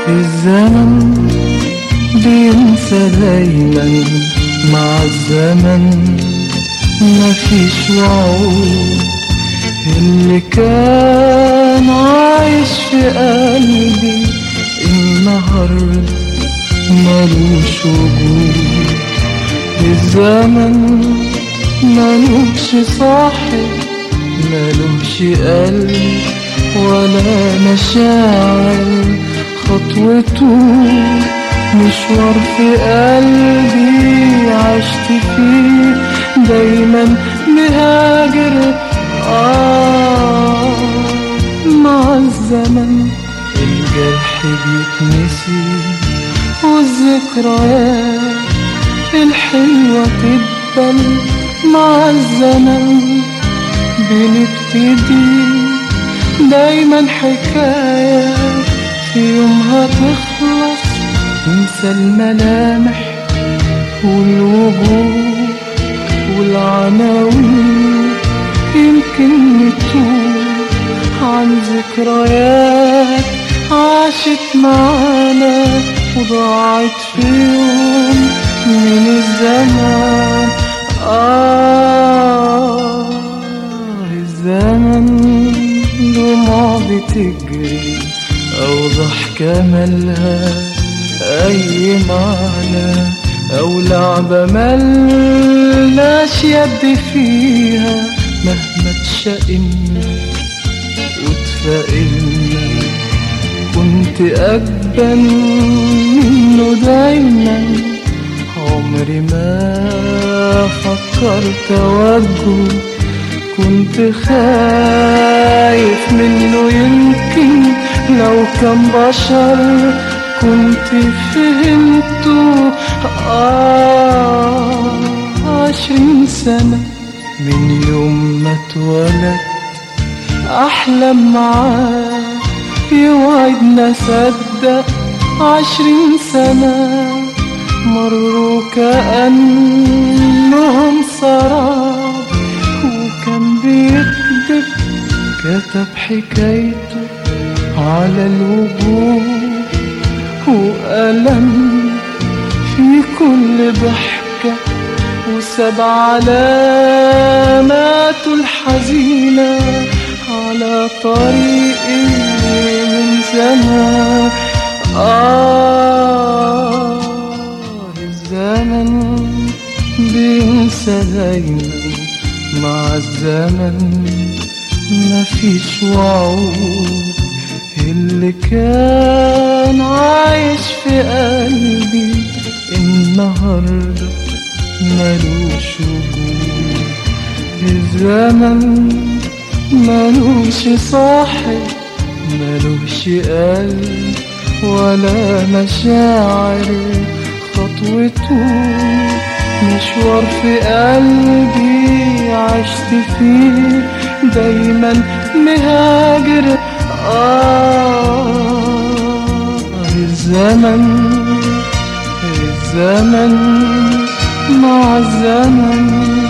الزمن بينسى دايما مع الزمن، مفيش وعود. اللي كان عايش في قلبي النهاردة ملوش وجود. الزمن ملوش صاحب، ملوش قلب ولا مشاعر. خطوته مشوار في قلبي عشت فيه دايما مهاجر. مع الزمن الجرح بيتنسي والذكريات الحلوة تتبل. مع الزمن بنبتدي دايما حكاية في يومها تخلص. ننسى الملامح والوجوه والعناوين، يمكن نتوه عن ذكريات عاشت معانا وضاعت في يوم من الزمان. الزمن دموع بتجري أو ضحكة ملها أي معنى، أو لعبة ملناش يد فيها. مهما تشقنا وتفائلنا كنت أجبن منه دايما. عمري ما فكرت أواجهه، كنت خايف منه. يمكن لو كان بشر كنت فهمته. 20 سنة من يوم ما اتولد أحلم معاه يوعدنا صدق. 20 سنة مروا كأنهم سراب، وكان بيكذب كتب حكايته على الوجوه وألم في كل ضحكة، وساب علاماته الحزينة على طريقي من زمان. الزمن بينسى دايما مع الزمن، مفيش وعود. اللي كان عايش في قلبي النهاردة ملوش وجود. الزمن ملوش صاحب، ملوش قلب ولا مشاعر. خطوته مشوار في قلبي عشت فيه دايما مهاجر. الزمن مع الزمن.